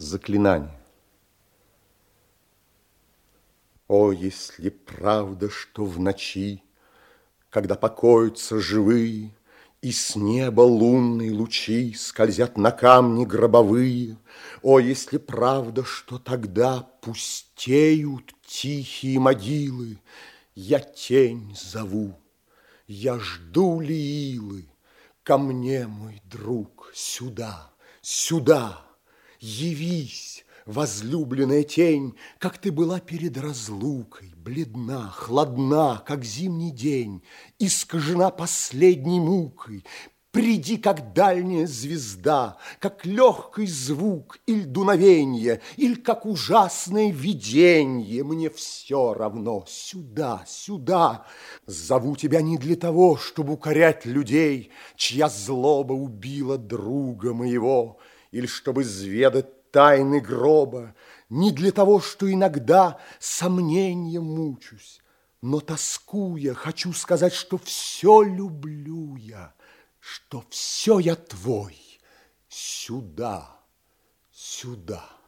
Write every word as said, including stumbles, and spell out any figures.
Заклинание. О, если правда, что в ночи, когда покоятся живые, и с неба лунные лучи скользят на камни гробовые, о, если правда, что тогда пустеют тихие могилы, я тень зову, я жду Лиилы, ко мне, мой друг, сюда, сюда, явись, возлюбленная тень, как ты была перед разлукой, бледна, хладна, как зимний день, искажена последней мукой. Приди, как дальняя звезда, как легкий звук или дуновенье, или как ужасное виденье. Мне все равно. Сюда, сюда. Зову тебя не для того, чтобы укорять людей, чья злоба убила друга моего, или чтобы изведать тайны гроба, не для того, что иногда сомнением мучусь, но, тоскуя, хочу сказать, что все люблю я, что все я твой. Сюда, сюда.